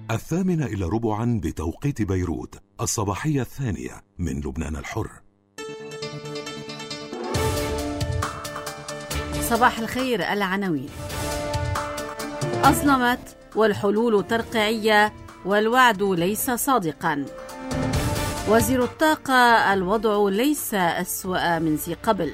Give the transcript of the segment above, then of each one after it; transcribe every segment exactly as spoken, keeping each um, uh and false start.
الثامنة إلى ربعا بتوقيت بيروت، الصباحية الثانية من لبنان الحر. صباح الخير. العناوين: أظلمت والحلول ترقيعية والوعد ليس صادقا. وزير الطاقة: الوضع ليس أسوأ من ذي قبل.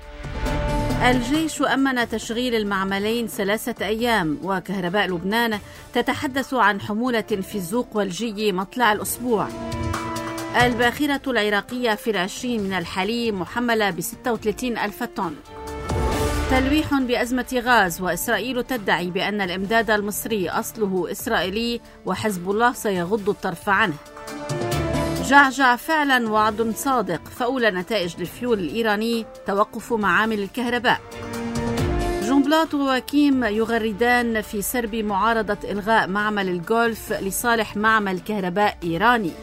الجيش أمن تشغيل المعملين ثلاثة أيام. وكهرباء لبنان تتحدث عن حمولة في الزوق والجي مطلع الأسبوع. الباخرة العراقية في العشرين من الحليب محملة بستة وثلاثين ألف طن. تلويح بأزمة غاز، وإسرائيل تدعي بأن الإمداد المصري أصله إسرائيلي وحزب الله سيغض الطرف عنه. جعجع فعلا وعد صادق، فأولى نتائج الفيول الإيراني توقف معامل الكهرباء. جنبلاط وواكيم يغردان في سرب معارضة إلغاء معمل الجولف لصالح معمل كهرباء إيراني.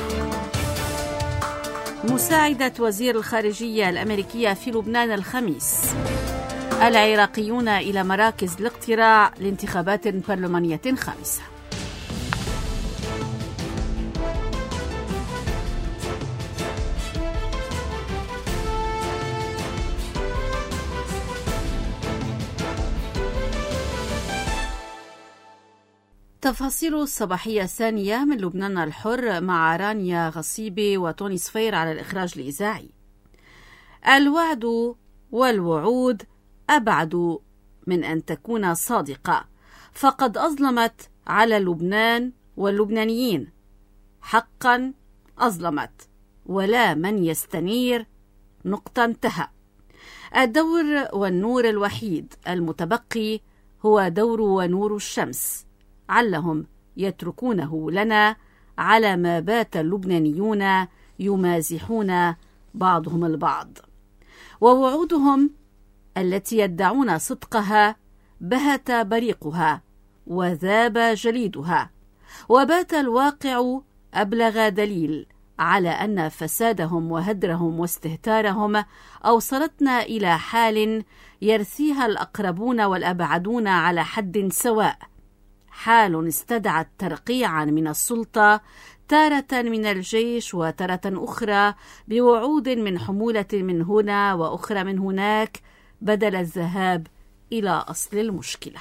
مساعدة وزير الخارجية الأمريكية في لبنان الخميس. العراقيون إلى مراكز الاقتراع لانتخابات برلمانية خامسة. تفاصيل الصباحية الثانية من لبنان الحر مع رانيا غصيبي وتوني صفير على الإخراج الإذاعي. الوعد والوعود أبعد من أن تكون صادقة، فقد أظلمت على لبنان واللبنانيين. حقا أظلمت، ولا من يستنير. نقطة، انتهى. الدور والنور الوحيد المتبقي هو دور ونور الشمس، علهم يتركونه لنا على ما بات اللبنانيون يمازحون بعضهم البعض. ووعودهم التي يدعون صدقها بهت بريقها وذاب جليدها، وبات الواقع أبلغ دليل على أن فسادهم وهدرهم واستهتارهم أوصلتنا إلى حال يرثيها الأقربون والأبعدون على حد سواء، حال استدعت ترقيعا من السلطة، تارة من الجيش وتارة أخرى بوعود من حمولة من هنا وأخرى من هناك، بدل الذهاب إلى أصل المشكلة.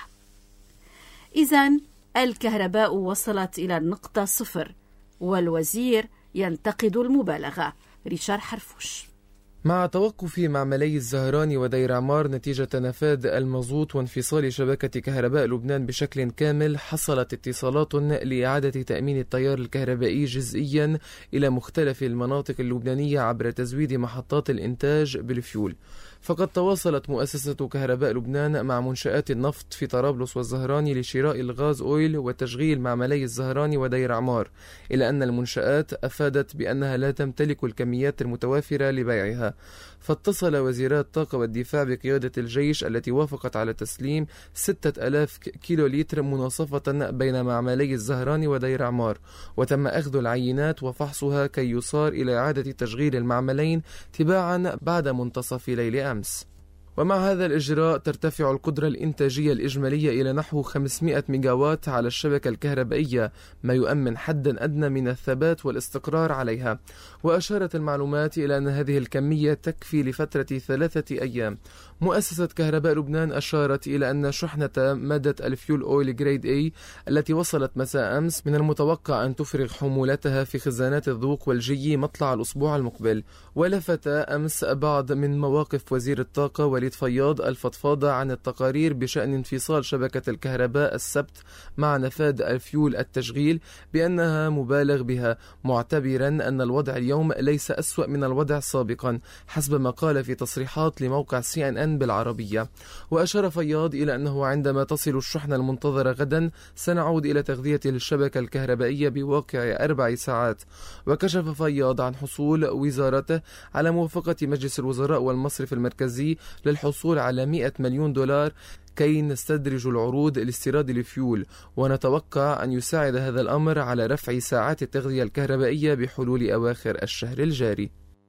إذن الكهرباء وصلت إلى النقطة صفر، والوزير ينتقد المبالغة. ريشار حرفوش. مع توقف معملي الزهراني ودير عمار نتيجة نفاذ المازوت وانفصال شبكة كهرباء لبنان بشكل كامل، حصلت اتصالات لإعادة تأمين التيار الكهربائي جزئيا إلى مختلف المناطق اللبنانية عبر تزويد محطات الإنتاج بالفيول. فقد تواصلت مؤسسة كهرباء لبنان مع منشآت النفط في طرابلس والزهراني لشراء الغاز أويل وتشغيل معملي الزهراني ودير عمار، إلى أن المنشآت أفادت بأنها لا تمتلك الكميات المتوافرة لبيعها. فاتصل وزيرا الطاقة والدفاع بقيادة الجيش التي وافقت على تسليم ستة آلاف كيلو لتر مناصفة بين معملي الزهراني ودير عمار، وتم أخذ العينات وفحصها كي يصار إلى إعادة تشغيل المعملين تباعا بعد منتصف ليل أمس. ومع هذا الإجراء ترتفع القدرة الإنتاجية الإجمالية إلى نحو خمسمائة ميجاوات على الشبكة الكهربائية، ما يؤمن حدا أدنى من الثبات والاستقرار عليها. وأشارت المعلومات إلى أن هذه الكمية تكفي لفترة ثلاثة أيام. مؤسسة كهرباء لبنان أشارت إلى أن شحنة مادة الفيول أويل جريد A التي وصلت مساء أمس من المتوقع أن تفرغ حمولتها في خزانات الذوق والجي مطلع الأسبوع المقبل. ولفت أمس بعض من مواقف وزير الطاقة وليد فياض الفضفاضة عن التقارير بشأن انفصال شبكة الكهرباء السبت مع نفاذ الفيول التشغيل بأنها مبالغ بها، معتبرا أن الوضع اليوم ليس أسوأ من الوضع سابقا، حسب ما قال في تصريحات لموقع سي إن إن بالعربية. وأشار فياض إلى أنه عندما تصل الشحنة المنتظرة غدا سنعود إلى تغذية الشبكة الكهربائية بواقع أربع ساعات. وكشف فياض عن حصول وزارته على موافقة مجلس الوزراء والمصرف المركزي للحصول على مئة مليون دولار كي نستدرج العروض لاستيراد الفيول، ونتوقع أن يساعد هذا الأمر على رفع ساعات التغذية الكهربائية بحلول أواخر الشهر الجاري.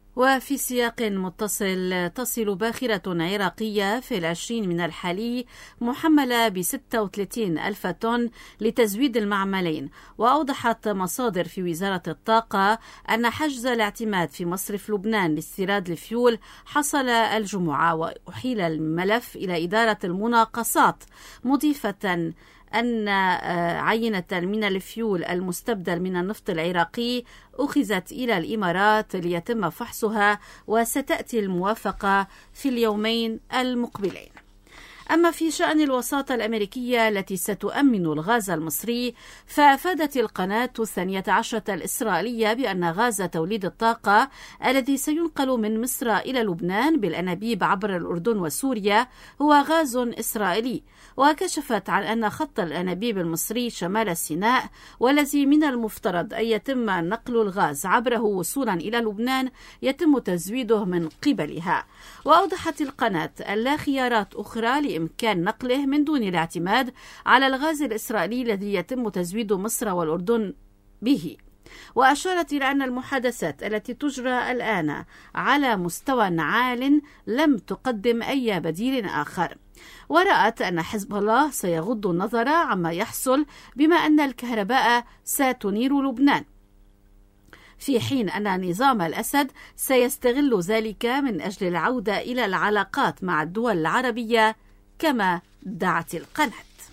وفي سياق متصل، تصل باخرة عراقية في العشرين من الحالي محملة ب ستة وثلاثين ألف طن لتزويد المعملين. وأوضحت مصادر في وزارة الطاقة أن حجز الاعتماد في مصرف لبنان لاستيراد الفيول حصل الجمعة، وأحيل الملف إلى إدارة المناقصات، مضيفة أن عينة من الفيول المستبدل من النفط العراقي أخذت إلى الإمارات ليتم فحصها، وستأتي الموافقة في اليومين المقبلين. أما في شأن الوساطة الأمريكية التي ستؤمن الغاز المصري، فأفادت القناة الثانية عشرة الإسرائيلية بأن غاز توليد الطاقة الذي سينقل من مصر إلى لبنان بالأنابيب عبر الأردن وسوريا هو غاز إسرائيلي. وكشفت عن أن خط الأنابيب المصري شمال سيناء، والذي من المفترض أن يتم نقل الغاز عبره وصولا إلى لبنان، يتم تزويده من قبلها. وأوضحت القناة أن لا خيارات أخرى لإمكان نقله من دون الاعتماد على الغاز الإسرائيلي الذي يتم تزويد مصر والأردن به. وأشارت إلى أن المحادثات التي تجرى الآن على مستوى عال لم تقدم أي بديل آخر. ورأت أن حزب الله سيغض النظر عما يحصل، بما أن الكهرباء ستنير لبنان، في حين أن نظام الأسد سيستغل ذلك من أجل العودة إلى العلاقات مع الدول العربية كما دعت القناة.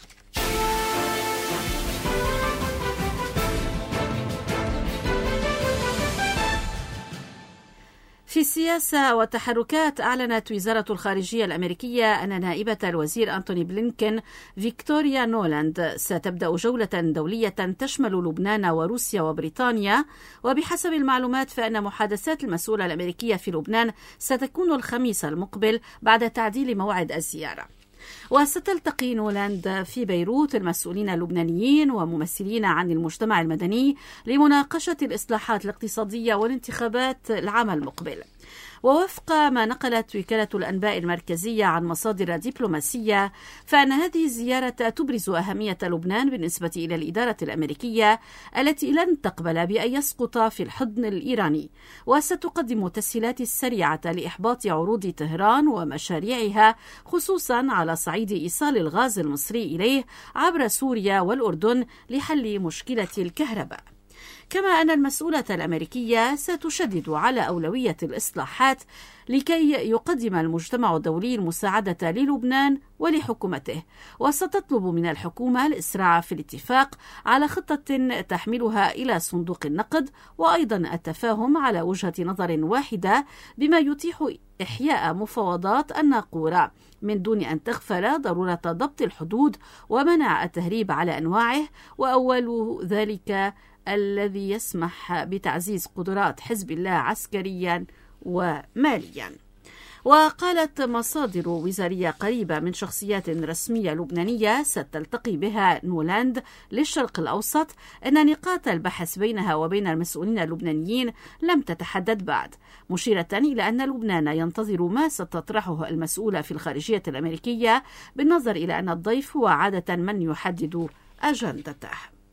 في السياسة وتحركات، أعلنت وزارة الخارجية الأمريكية أن نائبة الوزير أنتوني بلينكين فيكتوريا نولاند ستبدأ جولة دولية تشمل لبنان وروسيا وبريطانيا. وبحسب المعلومات فإن محادثات المسؤولة الأمريكية في لبنان ستكون الخميس المقبل بعد تعديل موعد الزيارة. وستلتقي نولاند في بيروت المسؤولين اللبنانيين وممثلين عن المجتمع المدني لمناقشة الإصلاحات الاقتصادية والانتخابات العام المقبل. ووفق ما نقلت وكالة الأنباء المركزية عن مصادر دبلوماسية، فإن هذه الزيارة تبرز أهمية لبنان بالنسبة إلى الإدارة الأمريكية التي لن تقبل بأن يسقط في الحضن الإيراني، وستقدم تسهيلات سريعة لإحباط عروض طهران ومشاريعها، خصوصا على صعيد إيصال الغاز المصري إليه عبر سوريا والأردن لحل مشكلة الكهرباء. كما أن المسؤولة الأمريكية ستشدد على أولوية الإصلاحات لكي يقدم المجتمع الدولي المساعدة للبنان ولحكومته، وستطلب من الحكومة الإسراع في الاتفاق على خطة تحملها إلى صندوق النقد، وأيضا التفاهم على وجهة نظر واحدة بما يتيح إحياء مفاوضات الناقورة من دون أن تغفل ضرورة ضبط الحدود ومنع التهريب على أنواعه، وأول ذلك الذي يسمح بتعزيز قدرات حزب الله عسكريا وماليا. وقالت مصادر وزارية قريبة من شخصيات رسمية لبنانية ستلتقي بها نولاند للشرق الأوسط أن نقاط البحث بينها وبين المسؤولين اللبنانيين لم تتحدد بعد، مشيرة إلى أن لبنان ينتظر ما ستطرحه المسؤولة في الخارجية الأمريكية، بالنظر إلى أن الضيف هو عادة من يحدد أجندته.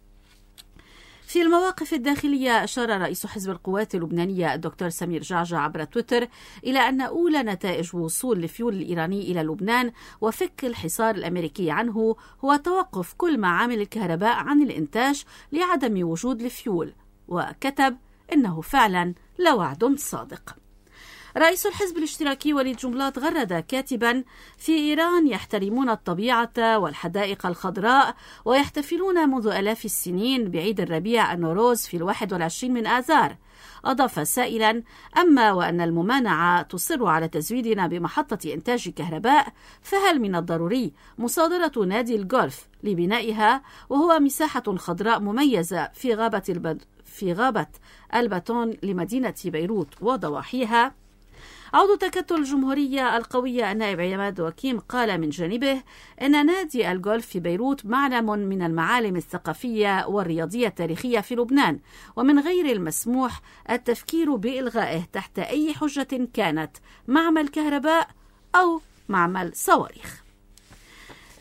في المواقف الداخلية، أشار رئيس حزب القوات اللبنانية الدكتور سمير جعجع عبر تويتر إلى أن أولى نتائج وصول الفيول الإيراني إلى لبنان وفك الحصار الأمريكي عنه هو توقف كل معامل الكهرباء عن الإنتاج لعدم وجود الفيول، وكتب إنه فعلا لوعد صادق. رئيس الحزب الاشتراكي وليد جنبلاط غرد كاتبا: في إيران يحترمون الطبيعة والحدائق الخضراء ويحتفلون منذ آلاف السنين بعيد الربيع النوروز في الواحد والعشرين من آذار. أضاف سائلا: أما وأن الممانعة تصر على تزويدنا بمحطة إنتاج كهرباء، فهل من الضروري مصادرة نادي الجولف لبنائها، وهو مساحة خضراء مميزة في غابة البد... في غابة الباتون لمدينة بيروت وضواحيها؟ عضو تكتل الجمهورية القوية النائب عماد وكيم قال من جانبه أن نادي الجولف في بيروت معلم من المعالم الثقافية والرياضية التاريخية في لبنان، ومن غير المسموح التفكير بإلغائه تحت أي حجة كانت، معمل كهرباء أو معمل صواريخ.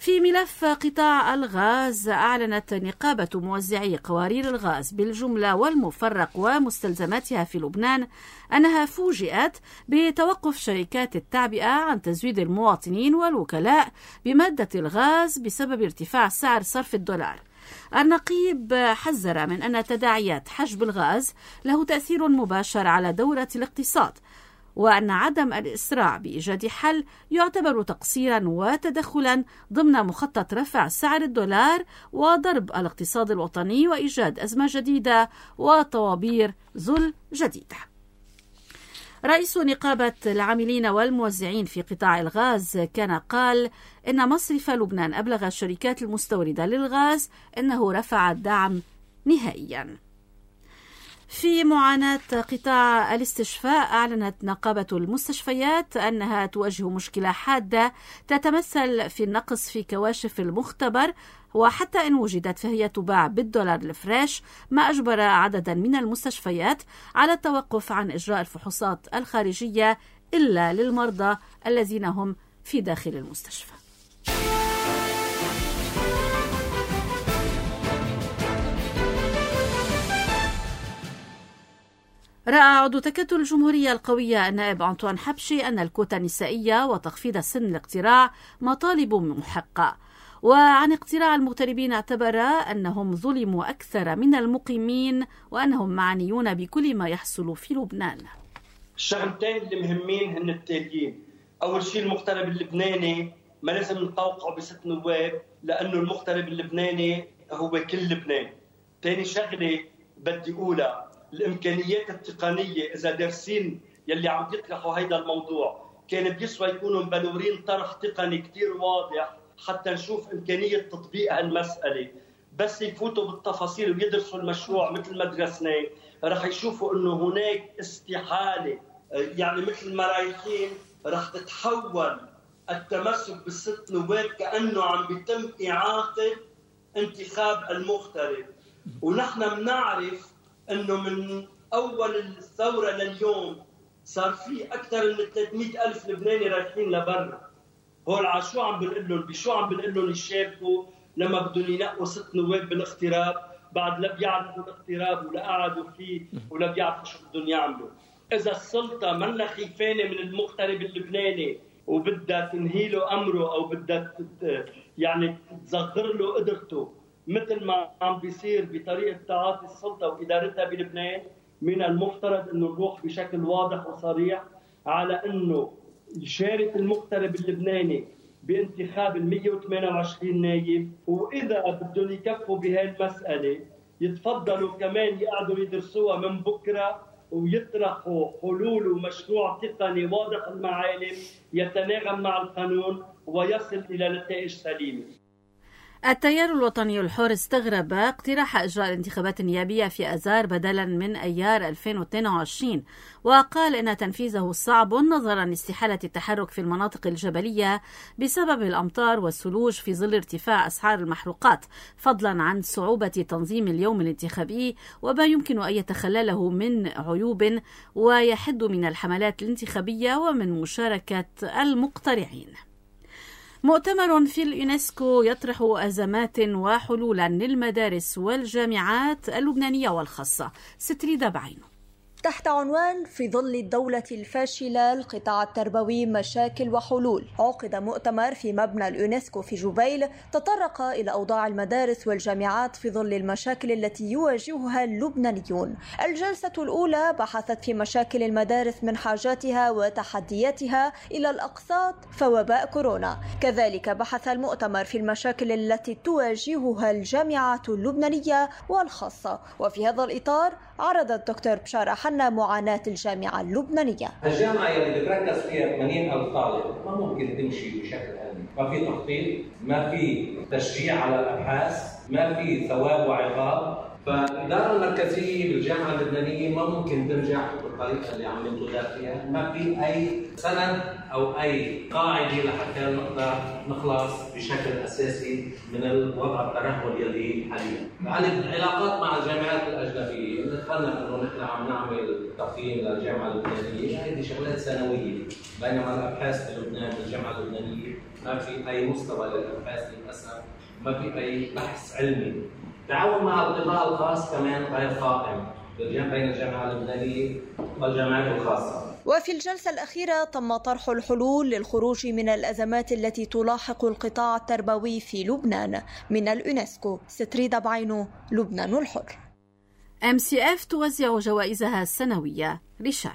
في ملف قطاع الغاز، أعلنت نقابة موزعي قوارير الغاز بالجملة والمفرق ومستلزماتها في لبنان أنها فوجئت بتوقف شركات التعبئة عن تزويد المواطنين والوكلاء بمادة الغاز بسبب ارتفاع سعر صرف الدولار. النقيب حذر من أن تداعيات حجب الغاز له تأثير مباشر على دورة الاقتصاد، وأن عدم الإسراع بإيجاد حل يعتبر تقصيرا وتدخلا ضمن مخطط رفع سعر الدولار وضرب الاقتصاد الوطني وإيجاد أزمة جديدة وطوابير ذل جديدة. رئيس نقابة العاملين والموزعين في قطاع الغاز كان قال إن مصرف لبنان أبلغ الشركات المستوردة للغاز أنه رفع الدعم نهائيا. في معاناة قطاع الاستشفاء، أعلنت نقابة المستشفيات أنها تواجه مشكلة حادة تتمثل في النقص في كواشف المختبر، وحتى إن وجدت فهي تباع بالدولار الفريش، ما أجبر عددا من المستشفيات على التوقف عن إجراء الفحوصات الخارجية إلا للمرضى الذين هم في داخل المستشفى. رأى عضو تكتل الجمهورية القوية النائب أنطوان حبشي أن الكوتا النسائية وتخفيض سن الاقتراع مطالب محقة، وعن اقتراع المغتربين اعتبر أنهم ظلموا أكثر من المقيمين وأنهم معنيون بكل ما يحصل في لبنان. الشغلتين اللي مهمين هن التاليين. أول شيء المغترب اللبناني ما لازم نقوقعه بست نواب، لأنه المغترب اللبناني هو كل لبنان. ثاني شغلة بدي أقولها، الإمكانيات التقنية إذا دارسين يلي عم يطرحوا هيدا الموضوع كان بيسوى يكونوا مبلورين طرح تقني كتير واضح حتى نشوف إمكانية تطبيق هالمسألة. بس يفوتوا بالتفاصيل ويدرسوا المشروع مثل ما درسناه رح يشوفوا إنه هناك استحالة، يعني مثل ما رايحين رح تتحول التمسك بالست نواب كأنه عم بيتم إعاقة انتخاب المغترب. ونحن بنعرف إنه من أول الثورة لليوم صار في أكثر من ثلاثمئة ألف لبناني رايحين لبرا. هول على شو عم بنقول لهم؟ بشو عم بنقول لهم يشاركوا لما بدهم ينقوا ست نواب بالاغتراب بعد لا بيعرفوا الاغتراب ولا قعدوا فيه ولا بيعرفوا شو بدهم يعملوا. إذا السلطة منا خيفانة من المغترب اللبناني وبدها تنهي له أمره أو بدها يعني تصغر له قدرته مثل ما عم بيصير بطريقة تعاطي السلطة وإدارتها بلبنان، من المفترض أنه نروح بشكل واضح وصريح على أنه يشارك المغترب اللبناني بانتخاب ال مئة وثمانية وعشرين نايب، وإذا بدهم يكفوا بهالمسألة يتفضلوا كمان يقعدوا يدرسوها من بكرة ويطرحوا حلول ومشروع تقني واضح المعالم يتناغم مع القانون ويصل إلى نتائج سليمة. التيار الوطني الحر استغرب اقتراح إجراء الانتخابات النيابية في أذار بدلا من أيار ألفين واثنين وعشرين، وقال إن تنفيذه صعب نظرا لاستحالة التحرك في المناطق الجبلية بسبب الأمطار والثلوج في ظل ارتفاع أسعار المحروقات، فضلا عن صعوبة تنظيم اليوم الانتخابي وما يمكن أن يتخلله من عيوب ويحد من الحملات الانتخابية ومن مشاركة المقترعين. مؤتمر في اليونسكو يطرح أزمات وحلولا للمدارس والجامعات اللبنانية والخاصة. ستريدة بعينه. تحت عنوان في ظل الدولة الفاشلة القطاع التربوي مشاكل وحلول، عقد مؤتمر في مبنى اليونسكو في جبيل تطرق إلى أوضاع المدارس والجامعات في ظل المشاكل التي يواجهها اللبنانيون. الجلسة الأولى بحثت في مشاكل المدارس من حاجاتها وتحدياتها إلى الأقساط فوباء كورونا. كذلك بحث المؤتمر في المشاكل التي تواجهها الجامعات اللبنانية والخاصة. وفي هذا الإطار عرض الدكتور بشارة حنا معاناة الجامعة اللبنانية. الجامعة اللي بتركز فيها ثمانين ألف طالب ما ممكن تمشي بشكل آمن، ما في تخطيط، ما في تشجيع على الأبحاث، ما في ثواب وعقاب، فالإدارة المركزية بالجامعة اللبنانية ما ممكن تنجح بالطريقة اللي عم تدار فيها، ما في أي سند أو أي قاعدة لحتى نقدر نخلص بشكل أساسي من الوضع الترهل يلي حاليا. يعني العلاقات مع الجامعات الأجنبية، نتخيل إنه نحن عم نعمل تقييم للجامعة اللبنانية، هذه شغلات سنوية، بينما الأبحاث في لبنان بالجامعة اللبنانية ما في أي مستوى للأبحاث للأسف، ما في أي بحث علمي. التعاون مع القطاع الخاص كمان غير قائم بين الجامعة اللبنانية والجامعات الخاصة. وفي الجلسة الأخيرة تم طرح الحلول للخروج من الأزمات التي تلاحق القطاع التربوي في لبنان. من اليونسكو، ستريدا بعينو، لبنان الحر. إم سي إف توزع جوائزها السنوية. ريشار.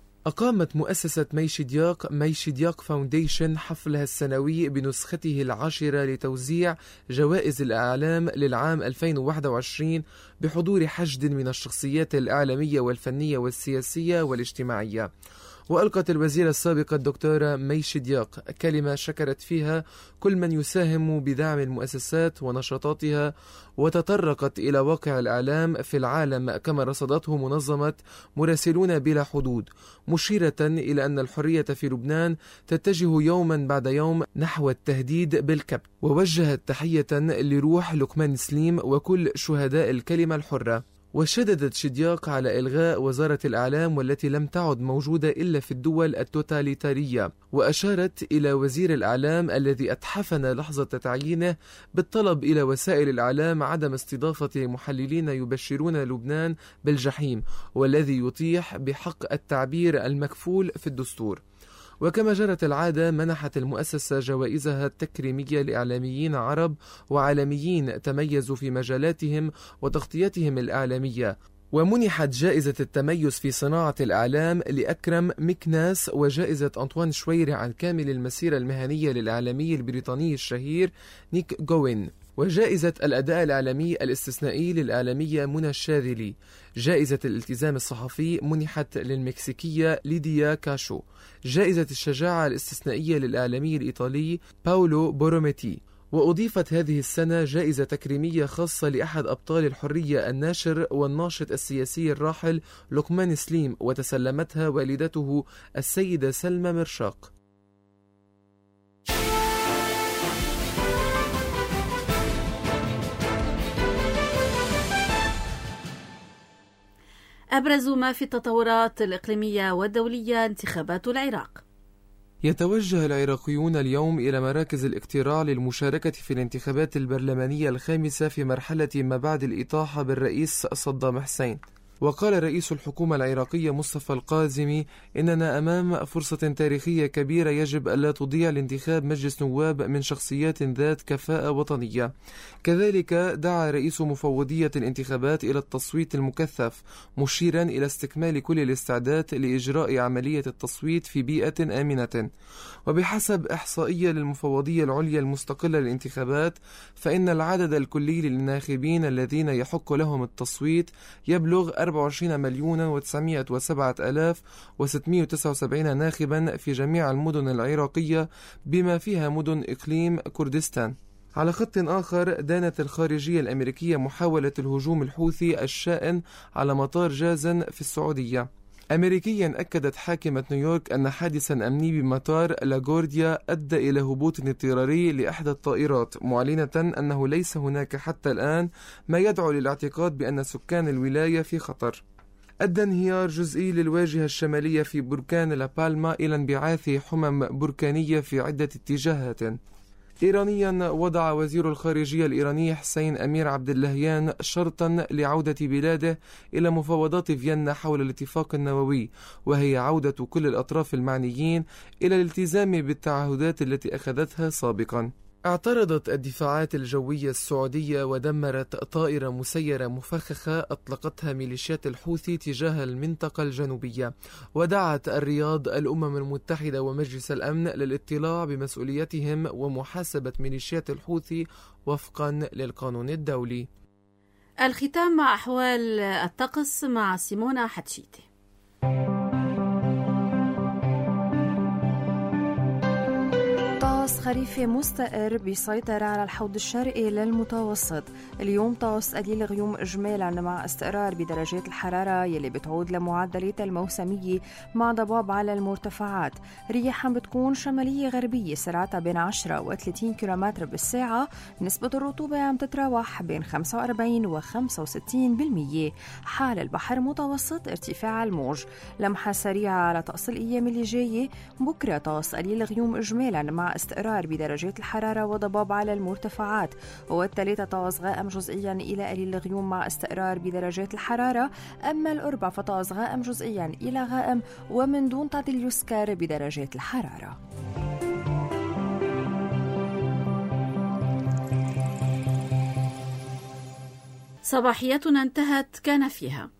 أقامت مؤسسة ميشيدياق ميشيدياق فاونديشن حفلها السنوي بنسخته العاشرة لتوزيع جوائز الإعلام للعام ألفين وواحد وعشرين بحضور حشد من الشخصيات الإعلامية والفنية والسياسية والاجتماعية. وألقت الوزيرة السابقة الدكتورة ميشيدياق كلمة شكرت فيها كل من يساهم بدعم المؤسسات ونشاطاتها، وتطرقت إلى واقع الإعلام في العالم كما رصدته منظمة مراسلون بلا حدود، مشيرة إلى أن الحرية في لبنان تتجه يوما بعد يوم نحو التهديد بالكبت. ووجهت تحية لروح لقمان سليم وكل شهداء الكلمة الحرة. وشددت شدياق على إلغاء وزارة الإعلام والتي لم تعد موجودة إلا في الدول التوتاليتارية، وأشارت إلى وزير الإعلام الذي أتحفنا لحظة تعيينه بالطلب إلى وسائل الإعلام عدم استضافة محللين يبشرون لبنان بالجحيم، والذي يطيح بحق التعبير المكفول في الدستور. وكما جرت العادة منحت المؤسسة جوائزها التكريمية لإعلاميين عرب وعالميين تميزوا في مجالاتهم وتغطيتهم الإعلامية. ومنحت جائزة التميز في صناعة الإعلام لأكرم مكناس، وجائزة أنطوان شويري عن كامل المسيرة المهنية للإعلامي البريطاني الشهير نيك جوين، وجائزة الأداء الإعلامي الاستثنائي للإعلامية منى الشاذلي. جائزة الالتزام الصحفي منحت للمكسيكية ليديا كاشو. جائزة الشجاعة الاستثنائية للإعلامي الإيطالي باولو بوروميتي. وأضيفت هذه السنة جائزة تكريمية خاصة لأحد أبطال الحرية الناشر والناشط السياسي الراحل لقمان سليم، وتسلمتها والدته السيدة سلمى مرشاق. أبرز ما في التطورات الإقليمية والدولية انتخابات العراق. يتوجه العراقيون اليوم إلى مراكز الاقتراع للمشاركة في الانتخابات البرلمانية الخامسة في مرحلة ما بعد الإطاحة بالرئيس صدام حسين. وقال رئيس الحكومة العراقية مصطفى القازمي إننا أمام فرصة تاريخية كبيرة يجب ألا تضيع لانتخاب مجلس نواب من شخصيات ذات كفاءة وطنية. كذلك دعا رئيس مفوضية الانتخابات إلى التصويت المكثف، مشيرا إلى استكمال كل الاستعداد لإجراء عملية التصويت في بيئة آمنة. وبحسب إحصائية للمفوضية العليا المستقلة للانتخابات، فإن العدد الكلي للناخبين الذين يحق لهم التصويت يبلغ أربعة وعشرين مليون وتسعمائة وسبعة آلاف وستمائة وتسعة وسبعين ناخبا في جميع المدن العراقية بما فيها مدن إقليم كردستان. على خط آخر، دانت الخارجية الأمريكية محاولة الهجوم الحوثي الشائن على مطار جازن في السعودية. أمريكيا أكدت حاكمة نيويورك أن حادثا أمني بمطار لاغورديا أدى إلى هبوط اضطراري لإحدى الطائرات، معلنة أنه ليس هناك حتى الآن ما يدعو للاعتقاد بأن سكان الولاية في خطر. أدى انهيار جزئي للواجهة الشمالية في بركان لابالما إلى انبعاث حمم بركانية في عدة اتجاهات. إيرانيا، وضع وزير الخارجية الإيراني حسين أمير عبد اللهيان شرطا لعودة بلاده إلى مفاوضات فيينا حول الاتفاق النووي، وهي عودة كل الأطراف المعنيين إلى الالتزام بالتعهدات التي أخذتها سابقا. اعترضت الدفاعات الجوية السعودية ودمرت طائرة مسيرة مفخخة أطلقتها ميليشيات الحوثي تجاه المنطقة الجنوبية. ودعت الرياض الأمم المتحدة ومجلس الأمن للاطلاع بمسؤوليتهم ومحاسبة ميليشيات الحوثي وفقا للقانون الدولي. الختام مع أحوال الطقس مع سيمونا حتشيتي. طقس خريفي مستقر بيسيطر على الحوض الشرقي للمتوسط. اليوم طقس قليل غيوم إجمالا مع استقرار بدرجات الحرارة يلي بتعود لمعدلات الموسمية مع ضباب على المرتفعات. رياح عم بتكون شمالية غربية سرعتها بين عشرة و ثلاثين كيلومتر بالساعة. نسبة الرطوبة عم تتراوح بين خمسة وأربعين و خمسة وستين بالمية. حال البحر متوسط ارتفاع الموج. لمحة سريعة على طقس الأيام اللي جاية. بكرة طقس قليل غيوم إجمالا مع استقرار بدرجات الحرارة وضباب على المرتفعات. والثلاثة طقس غائم جزئيا إلى قليل غيوم مع استقرار بدرجات الحرارة. أما الأربع فطقس غائم جزئيا إلى غائم ومن دون تعديل يسكر بدرجات الحرارة. صباحيتنا انتهت كان فيها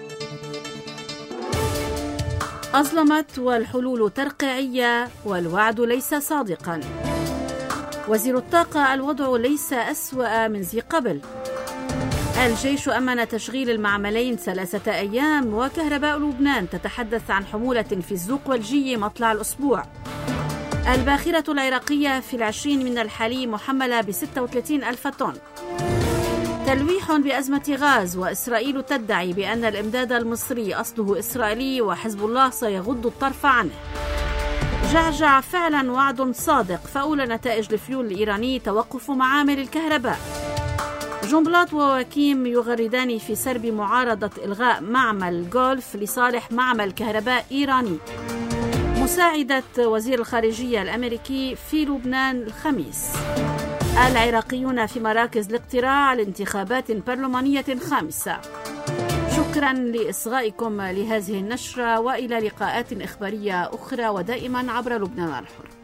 أظلمت والحلول ترقيعية والوعد ليس صادقا. وزير الطاقة الوضع ليس أسوأ من ذي قبل. الجيش أمن تشغيل المعملين ثلاثة أيام وكهرباء لبنان تتحدث عن حمولة في الزوق والجي مطلع الأسبوع. الباخرة العراقية في العشرين من الحليب محملة بستة وثلاثين ألف طن. تلويح بأزمة غاز وإسرائيل تدعي بأن الإمداد المصري أصله إسرائيلي وحزب الله سيغض الطرف عنه. جعجع فعلا وعد صادق. فأولى نتائج الفيول الإيراني توقف معامل الكهرباء. جنبلاط ووكيم يغردان في سرب معارضة إلغاء معمل جولف لصالح معمل كهرباء إيراني. مساعدة وزير الخارجية الأمريكي في لبنان الخميس. العراقيون في مراكز الاقتراع لانتخابات برلمانية خامسة. شكرا لإصغائكم لهذه النشرة وإلى لقاءات إخبارية أخرى ودائما عبر لبنان الحر.